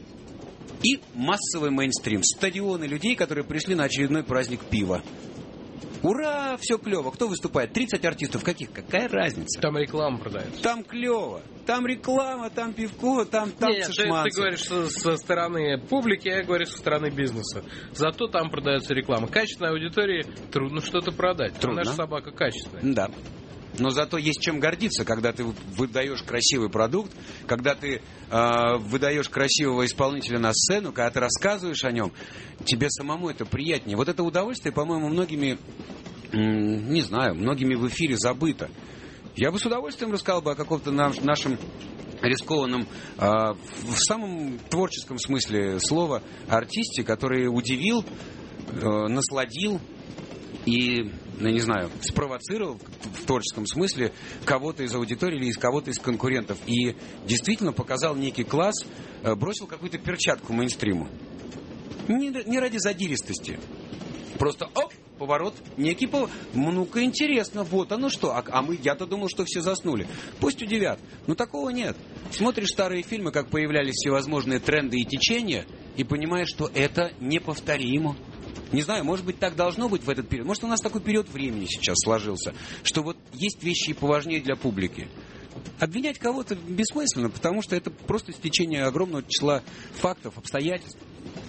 и массовый мейнстрим. Стадионы людей, которые пришли на очередной праздник пива. Ура, все клево. Кто выступает? 30 артистов. Каких? Какая разница? Там реклама продается. Там клево. Там реклама, там пивко, там танцы, шманцы. Ты говоришь со стороны публики, я говорю со стороны бизнеса. Зато там продается реклама. Качественной аудитории трудно что-то продать. Трудно. Наша собака качественная. Да. Но зато есть чем гордиться, когда ты выдаешь красивый продукт, когда ты выдаешь красивого исполнителя на сцену, когда ты рассказываешь о нем, тебе самому это приятнее. Вот это удовольствие, по-моему, многими, не знаю, многими в эфире забыто. Я бы с удовольствием рассказал бы о каком-то нашем рискованном, в самом творческом смысле слова, артисте, который удивил, насладил и, не знаю, спровоцировал в творческом смысле кого-то из аудитории или из кого-то из конкурентов. И действительно показал некий класс, бросил какую-то перчатку мейнстриму. Не ради задиристости. Просто оп, поворот, некий поворот. Ну-ка, интересно, вот оно что. Я-то думал, что все заснули. Пусть удивят. Но такого нет. Смотришь старые фильмы, как появлялись всевозможные тренды и течения, и понимаешь, что это неповторимо. Не знаю, может быть, так должно быть в этот период. Может, у нас такой период времени сейчас сложился, что вот есть вещи и поважнее для публики. Обвинять кого-то бессмысленно, потому что это просто стечение огромного числа фактов, обстоятельств.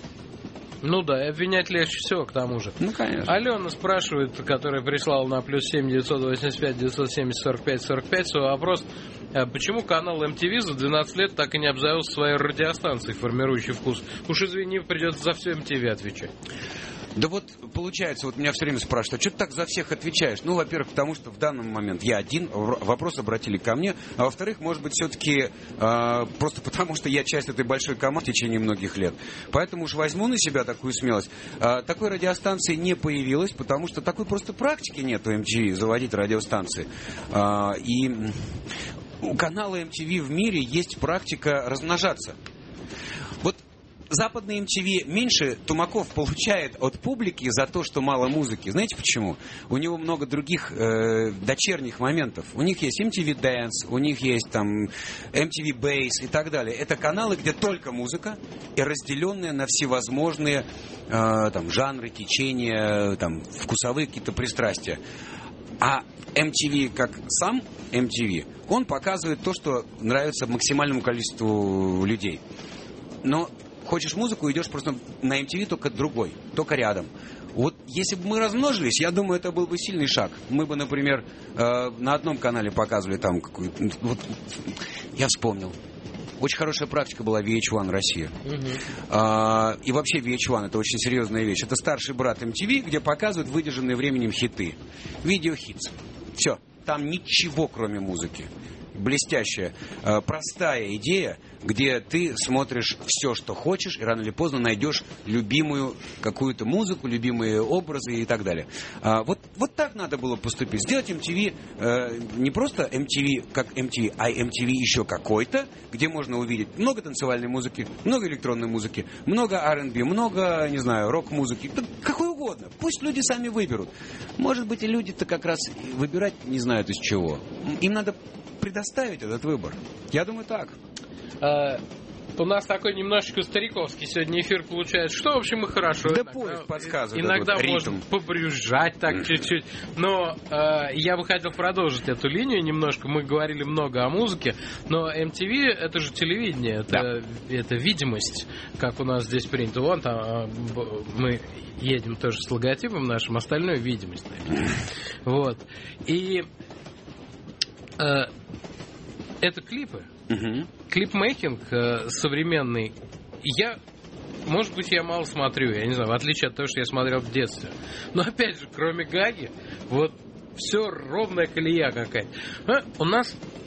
Ну да, и обвинять легче всего, к тому же. Ну, конечно. Алена спрашивает, которая прислала на +7 985 970 45 45 свой вопрос. Почему канал MTV за 12 лет так и не обзавелся своей радиостанцией, формирующей вкус? Уж извини, придется за все MTV отвечать. Да вот, получается, вот меня все время спрашивают, а что ты так за всех отвечаешь? Ну, во-первых, потому что в данный момент я один, вопрос обратили ко мне, а во-вторых, может быть, все-таки просто потому, что я часть этой большой команды в течение многих лет. Поэтому уж возьму на себя такую смелость. Такой радиостанции не появилось, потому что такой просто практики нет у MTV заводить радиостанции. И у канала MTV в мире есть практика размножаться. Вот западный MTV меньше тумаков получает от публики за то, что мало музыки. Знаете почему? У него много других дочерних моментов. У них есть MTV Dance, у них есть там MTV Base и так далее. Это каналы, где только музыка и разделенные на всевозможные там жанры, течения, там вкусовые какие-то пристрастия. А MTV, как сам MTV, он показывает то, что нравится максимальному количеству людей. Но хочешь музыку, идешь просто на MTV, только другой, только рядом. Вот если бы мы размножились, я думаю, это был бы сильный шаг. Мы бы, например, на одном канале показывали там какую-то... Вот, я вспомнил. Очень хорошая практика была VH1 Россия. И вообще VH1 это очень серьезная вещь. Это старший брат MTV, где показывают выдержанные временем хиты. Видеохитс. Все. Там ничего, кроме музыки. Блестящая, простая идея, где ты смотришь все, что хочешь, и рано или поздно найдешь любимую какую-то музыку, любимые образы и так далее. Вот так надо было поступить. Сделать MTV не просто MTV как MTV, а MTV еще какой-то, где можно увидеть много танцевальной музыки, много электронной музыки, много R&B, много, не знаю, рок-музыки, какой угодно. Пусть люди сами выберут. Может быть, и люди-то как раз выбирать не знают из чего. Им надо предоставить этот выбор. Я думаю, так. У нас такой немножечко стариковский сегодня эфир получается. Что, в общем, и хорошо. Да поезд подсказывает. Иногда вот можно побрюзжать так чуть-чуть. Но я бы хотел продолжить эту линию немножко. Мы говорили много о музыке, но MTV это же телевидение, это видимость, как у нас здесь принято. Вон там мы едем тоже с логотипом нашим, остальное видимость. Вот. И это клипы. Клипмейкинг современный. Может быть, я мало смотрю, я не знаю, в отличие от того, что я смотрел в детстве. Но опять же, кроме Гаги, вот все ровная колея какая-то. У нас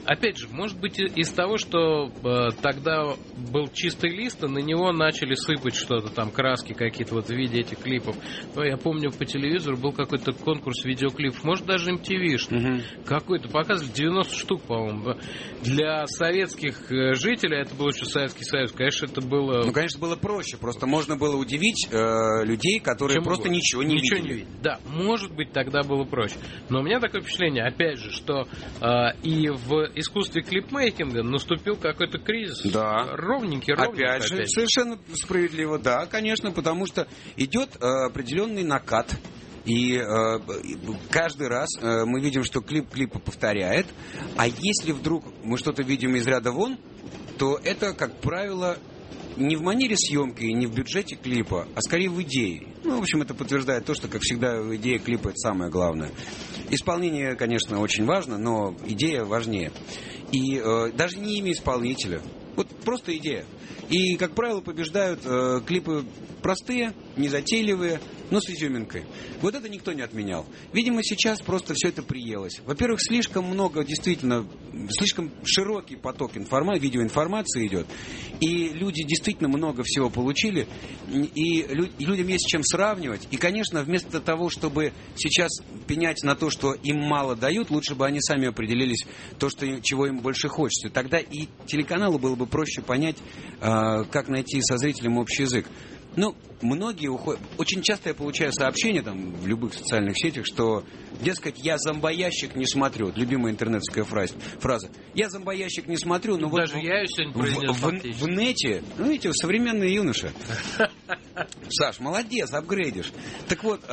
опять же, может быть, из того, что тогда был чистый лист, и на него начали сыпать что-то там, краски какие-то вот в виде этих клипов. Я помню, по телевизору был какой-то конкурс видеоклипов, может, даже MTV какой-то, показывали 90 штук, по-моему. Для советских жителей, это был еще Советский Союз, конечно, это было... Ну, конечно, было проще, просто можно было удивить людей, которые просто ничего не видели. Да, может быть, тогда было проще. Но у меня такое впечатление, опять же, что и в искусстве клипмейкинга наступил какой-то кризис. Да. Ровненький. Опять же, совершенно справедливо, да, конечно, потому что идет определенный накат. И каждый раз мы видим, что клипа повторяет. А если вдруг мы что-то видим из ряда вон, то это, как правило, не в манере съемки, не в бюджете клипа, а скорее в идее. Ну, в общем, это подтверждает то, что, как всегда, идея клипа — это самое главное. Исполнение, конечно, очень важно, но идея важнее. И даже не имя исполнителя. Вот просто идея. И, как правило, побеждают клипы простые, незатейливые, но с изюминкой. Вот это никто не отменял. Видимо, сейчас просто все это приелось. Во-первых, слишком много, действительно, слишком широкий поток видеоинформации идет. И люди действительно много всего получили. И людям есть с чем сравнивать. И, конечно, вместо того, чтобы сейчас пенять на то, что им мало дают, лучше бы они сами определились то, чего им больше хочется. Тогда и телеканалу было бы проще понять, как найти со зрителем общий язык. Ну, многие уходят... Очень часто я получаю сообщения там, в любых социальных сетях, что, дескать, я зомбоящик не смотрю. Вот любимая интернетская фраза. Я зомбоящик не смотрю, но даже вот я ее сегодня произнес в нете, ну, видите, современные юноши. Саш, молодец, апгрейдишь. Так вот,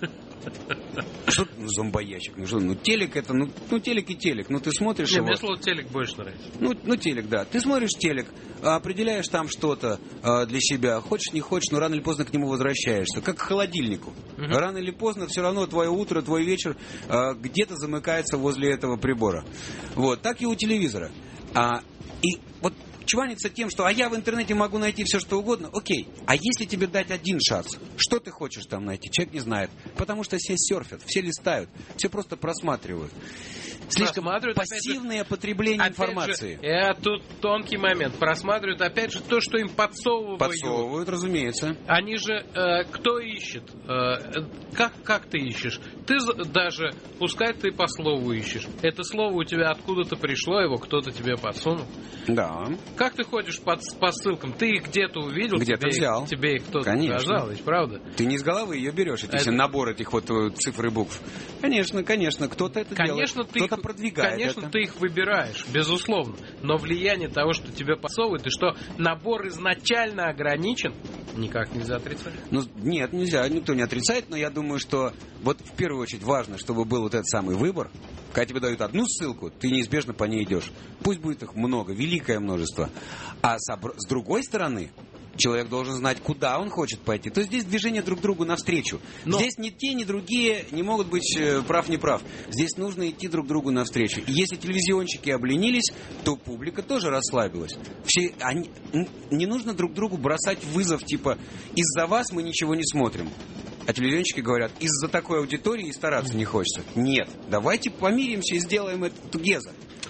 что зомбоящик? Ну, телек это, телек и телек. Ну, ты смотришь его... Мне слово телек больше нравится. Ну, телек, да. Ты смотришь телек, определяешь там что-то для себя. Хочешь, не хочешь, но рано или поздно к нему возвращаешься. Как к холодильнику. Рано или поздно все равно твое утро, твой вечер где-то замыкается возле этого прибора. Вот. Так и у телевизора. И вот чваниться тем, что я в интернете могу найти все, что угодно, окей. А если тебе дать один шанс, что ты хочешь там найти? Человек не знает. Потому что все серфят, все листают, все просто просматривают. Слишком пассивное потребление информации. Тут тонкий момент. Просматривают, опять же, то, что им подсовывают. Подсовывают, разумеется. Они же... кто ищет? Как ты ищешь? Ты даже... Пускай ты по слову ищешь. Это слово у тебя откуда-то пришло, его кто-то тебе подсунул. Да. Как ты ходишь по ссылкам? Ты их где-то увидел, где-то взял. Тебе их кто-то показал, ведь правда? Ты не с головы ее берешь, эти все набор этих вот цифр и букв. Конечно, кто-то это делает. Кто-то продвигает. Конечно, это. Ты их выбираешь, безусловно. Но влияние того, что тебе подсовывают, и что набор изначально ограничен, никак нельзя отрицать. Нет, нельзя, никто не отрицает, но я думаю, что вот в первую очередь важно, чтобы был вот этот самый выбор. Когда тебе дают одну ссылку, ты неизбежно по ней идешь. Пусть будет их много, великое множество. А с другой стороны, человек должен знать, куда он хочет пойти. То есть здесь движение друг другу навстречу. Здесь ни те, ни другие не могут быть прав-не прав. Здесь нужно идти друг другу навстречу. И если телевизионщики обленились, то публика тоже расслабилась. Не нужно друг другу бросать вызов, типа, из-за вас мы ничего не смотрим. А телевизионщики говорят, из-за такой аудитории и стараться не хочется. Нет, давайте помиримся и сделаем это together.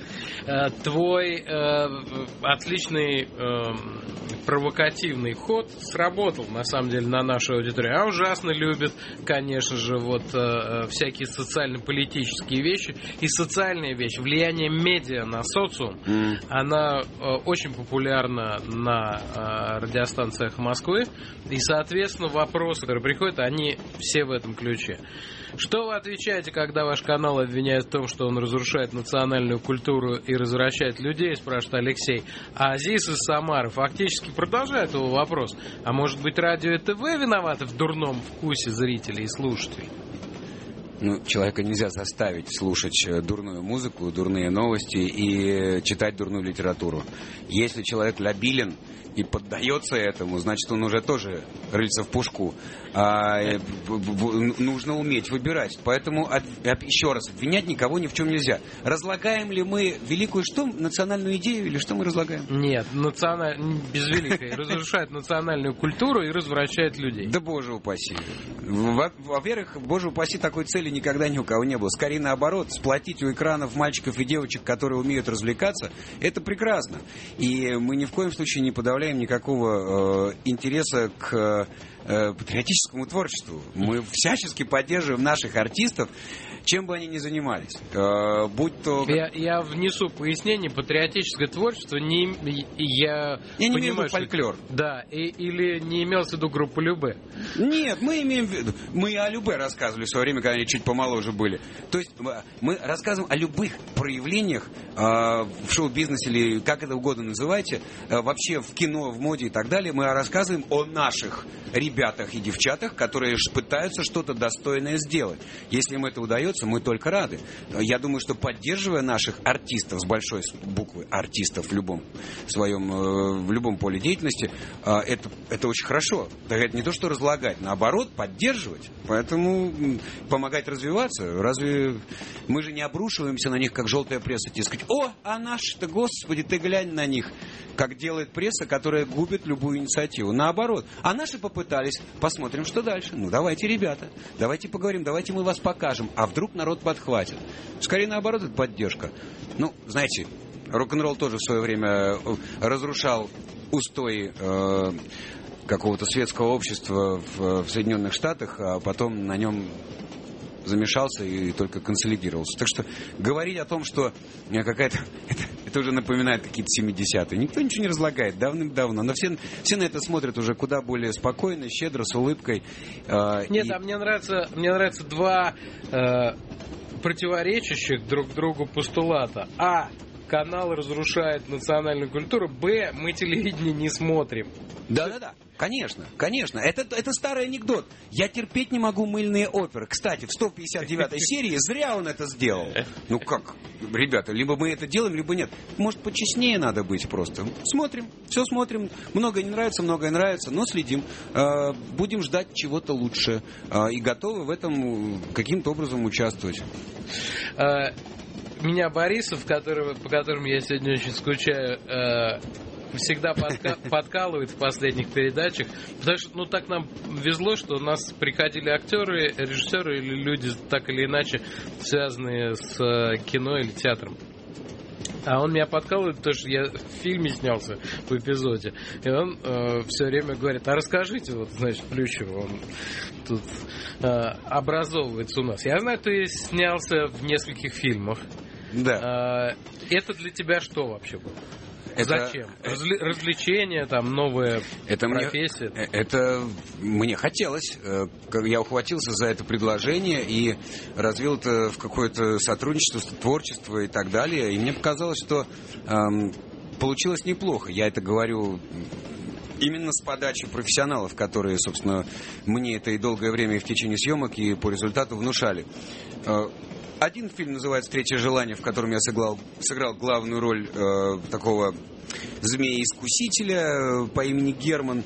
Твой отличный провокативный ход сработал, на самом деле, на нашу аудиторию. А ужасно любят, конечно же, всякие социально-политические вещи и социальные вещи. Влияние медиа на социум, она очень популярна на радиостанциях Москвы. И, соответственно, вопросы, которые приходят, они все в этом ключе. Что вы отвечаете, когда ваш канал обвиняют в том, что он разрушает национальную культуру и развращает людей, спрашивает Алексей. А Азиз из Самары фактически продолжает его вопрос. А может быть, радио и ТВ виноваты в дурном вкусе зрителей и слушателей? Человека нельзя заставить слушать дурную музыку, дурные новости и читать дурную литературу. Если человек лобилен и поддается этому, значит, он уже тоже рыльца в пушку. Нужно уметь выбирать. Поэтому, еще раз, обвинять никого ни в чем нельзя. Разлагаем ли мы великую национальную идею, или что мы разлагаем? Нет, без великой. Разрушает национальную культуру и развращает людей. Да боже упаси. Во-первых, боже упаси, такой цели никогда ни у кого не было. Скорее наоборот, сплотить у экранов мальчиков и девочек, которые умеют развлекаться, это прекрасно. И мы ни в коем случае не подавляем никакого интереса к патриотическому творчеству. Мы всячески поддерживаем наших артистов, чем бы они ни занимались. Будь то... Я внесу пояснение. Патриотическое творчество я не имею в виду фольклор. Да, или не имелось в виду группу Любэ. Нет, мы имеем в виду... Мы о Любэ рассказывали в свое время, когда они чуть помоложе были. То есть мы рассказываем о любых проявлениях в шоу-бизнесе, или как это угодно называйте, вообще в кино, в моде и так далее. Мы рассказываем о наших ребятах и девчатах, которые пытаются что-то достойное сделать. Если им это удается, мы только рады. Я думаю, что поддерживая наших артистов с большой буквы, артистов в любом своем, в любом поле деятельности, это очень хорошо. Это не то, что разлагать, наоборот, поддерживать. Поэтому помогать развиваться. Разве мы же не обрушиваемся на них, как желтая пресса, и сказать: о, а наши-то, господи, ты глянь на них, как делает пресса, которая губит любую инициативу. Наоборот. А наши попытались, посмотрим, что дальше. Ну, давайте, ребята, давайте поговорим, давайте мы вас покажем. А вдруг народ подхватит. Скорее наоборот, это поддержка. Ну, знаете, рок-н-ролл тоже в свое время разрушал устои какого-то светского общества в Соединенных Штатах, а потом на нем замешался и только консолидировался. Так что говорить о том, что какая-то... Это уже напоминает какие-то 70-е. Никто ничего не разлагает давным-давно. Но все на это смотрят уже куда более спокойно, щедро, с улыбкой. Нет, а мне нравятся два противоречащих друг другу постулата. А. Канал разрушает национальную культуру. Б. Мы телевидение не смотрим. Да-да-да. Конечно, конечно. Это старый анекдот. Я терпеть не могу мыльные оперы. Кстати, в 159-й серии зря он это сделал. Ну как, ребята, либо мы это делаем, либо нет. Может, почестнее надо быть просто. Смотрим, все смотрим. Многое нравится, но следим. Будем ждать чего-то лучше. И готовы в этом каким-то образом участвовать. Меня Борисов, по которому я сегодня очень скучаю, всегда подкалывает в последних передачах. Потому что, так нам везло, что у нас приходили актеры, режиссеры или люди, так или иначе, связанные с кино или театром. А он меня подкалывает, потому что я в фильме снялся в эпизоде. И он все время говорит: а расскажите, Плющев, он тут образовывается у нас. Я знаю, ты снялся в нескольких фильмах. Да. Это для тебя что вообще было? Зачем? Развлечения, новая профессия? Это мне хотелось. Я ухватился за это предложение и развил это в какое-то сотрудничество, творчество и так далее. И мне показалось, что получилось неплохо. Я это говорю именно с подачи профессионалов, которые, собственно, мне это и долгое время и в течение съемок, и по результату внушали. Один фильм называется «Третье желание», в котором я сыграл главную роль такого змея-искусителя по имени Герман.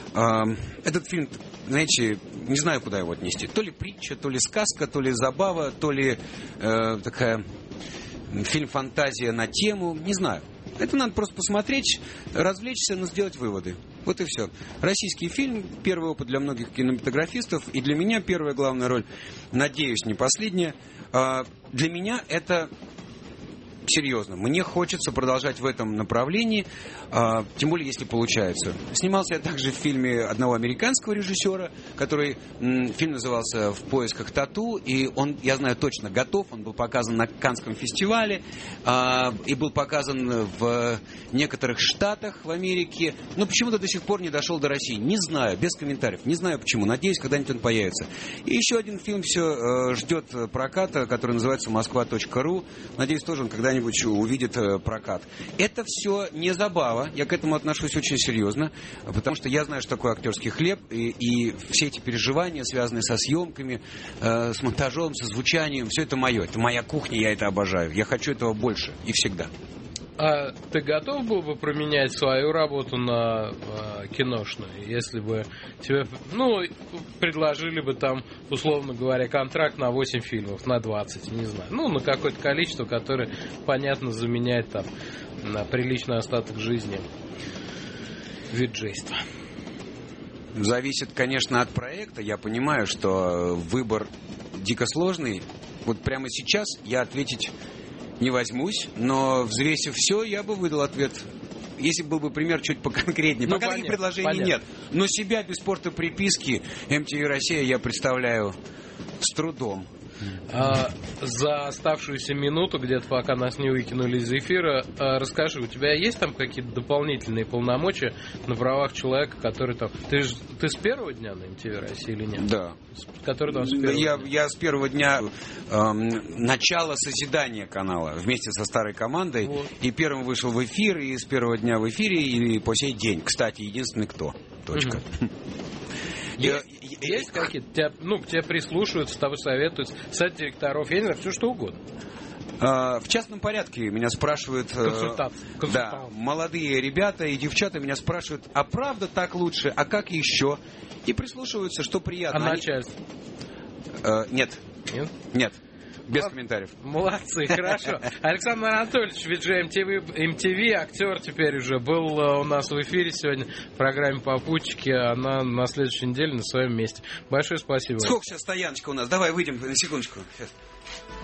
Этот фильм, знаете, не знаю, куда его отнести. То ли притча, то ли сказка, то ли забава, то ли такая фильм-фантазия на тему. Не знаю. Это надо просто посмотреть, развлечься, но сделать выводы. Вот и все. Российский фильм, первый опыт для многих кинематографистов, и для меня первая главная роль, надеюсь, не последняя. Для меня это серьезно. Мне хочется продолжать в этом направлении, тем более, если получается. Снимался я также в фильме одного американского режиссера, фильм назывался «В поисках тату», и он, я знаю, точно готов. Он был показан на Каннском фестивале и был показан в некоторых штатах в Америке, но почему-то до сих пор не дошел до России. Не знаю, без комментариев. Не знаю почему. Надеюсь, когда-нибудь он появится. И еще один фильм все ждет проката, который называется «Москва.ру». Надеюсь, тоже он когда-нибудь увидит прокат. Это все не забава. Я к этому отношусь очень серьезно, потому что я знаю, что такое актерский хлеб, и все эти переживания, связанные со съемками, с монтажом, со звучанием, все это мое. Это моя кухня, я это обожаю. Я хочу этого больше и всегда. А ты готов был бы променять свою работу на киношную, если бы тебе, предложили бы там, условно говоря, контракт на 8 фильмов, на 20, не знаю, на какое-то количество, которое, понятно, заменяет там на приличный остаток жизни виджейства? Зависит, конечно, от проекта. Я понимаю, что выбор дико сложный. Вот прямо сейчас я ответить не возьмусь, но, взвесив все, я бы выдал ответ. Если был бы пример чуть поконкретнее. Пока таких предложений нет. Но себя без спорта приписки MTV Россия я представляю с трудом. За оставшуюся минуту, где-то пока нас не выкинули из эфира, расскажи, у тебя есть там какие-то дополнительные полномочия на правах человека, который там... Ты с первого дня на MTV России или нет? Да. Который там с первого дня? Я с первого дня начала созидания канала вместе со старой командой. Вот. И первым вышел в эфир, и с первого дня в эфире, и по сей день. Кстати, единственный кто. Точка. Есть какие-то, к тебе прислушиваются, с тобой советуются, совет директоров, я не знаю, все что угодно. В частном порядке меня спрашивают... Консультации. Да, молодые ребята и девчата меня спрашивают, а правда так лучше, а как еще? И прислушиваются, что приятно. А начальство? Нет. Нет? Нет. Без комментариев. Молодцы, хорошо. Александр Анатольевич, виджей MTV, актер теперь уже, был у нас в эфире сегодня в программе «Попутчики». Она на следующей неделе на своем месте. Большое спасибо. Сколько сейчас стояночка у нас? Давай выйдем на секундочку. Сейчас.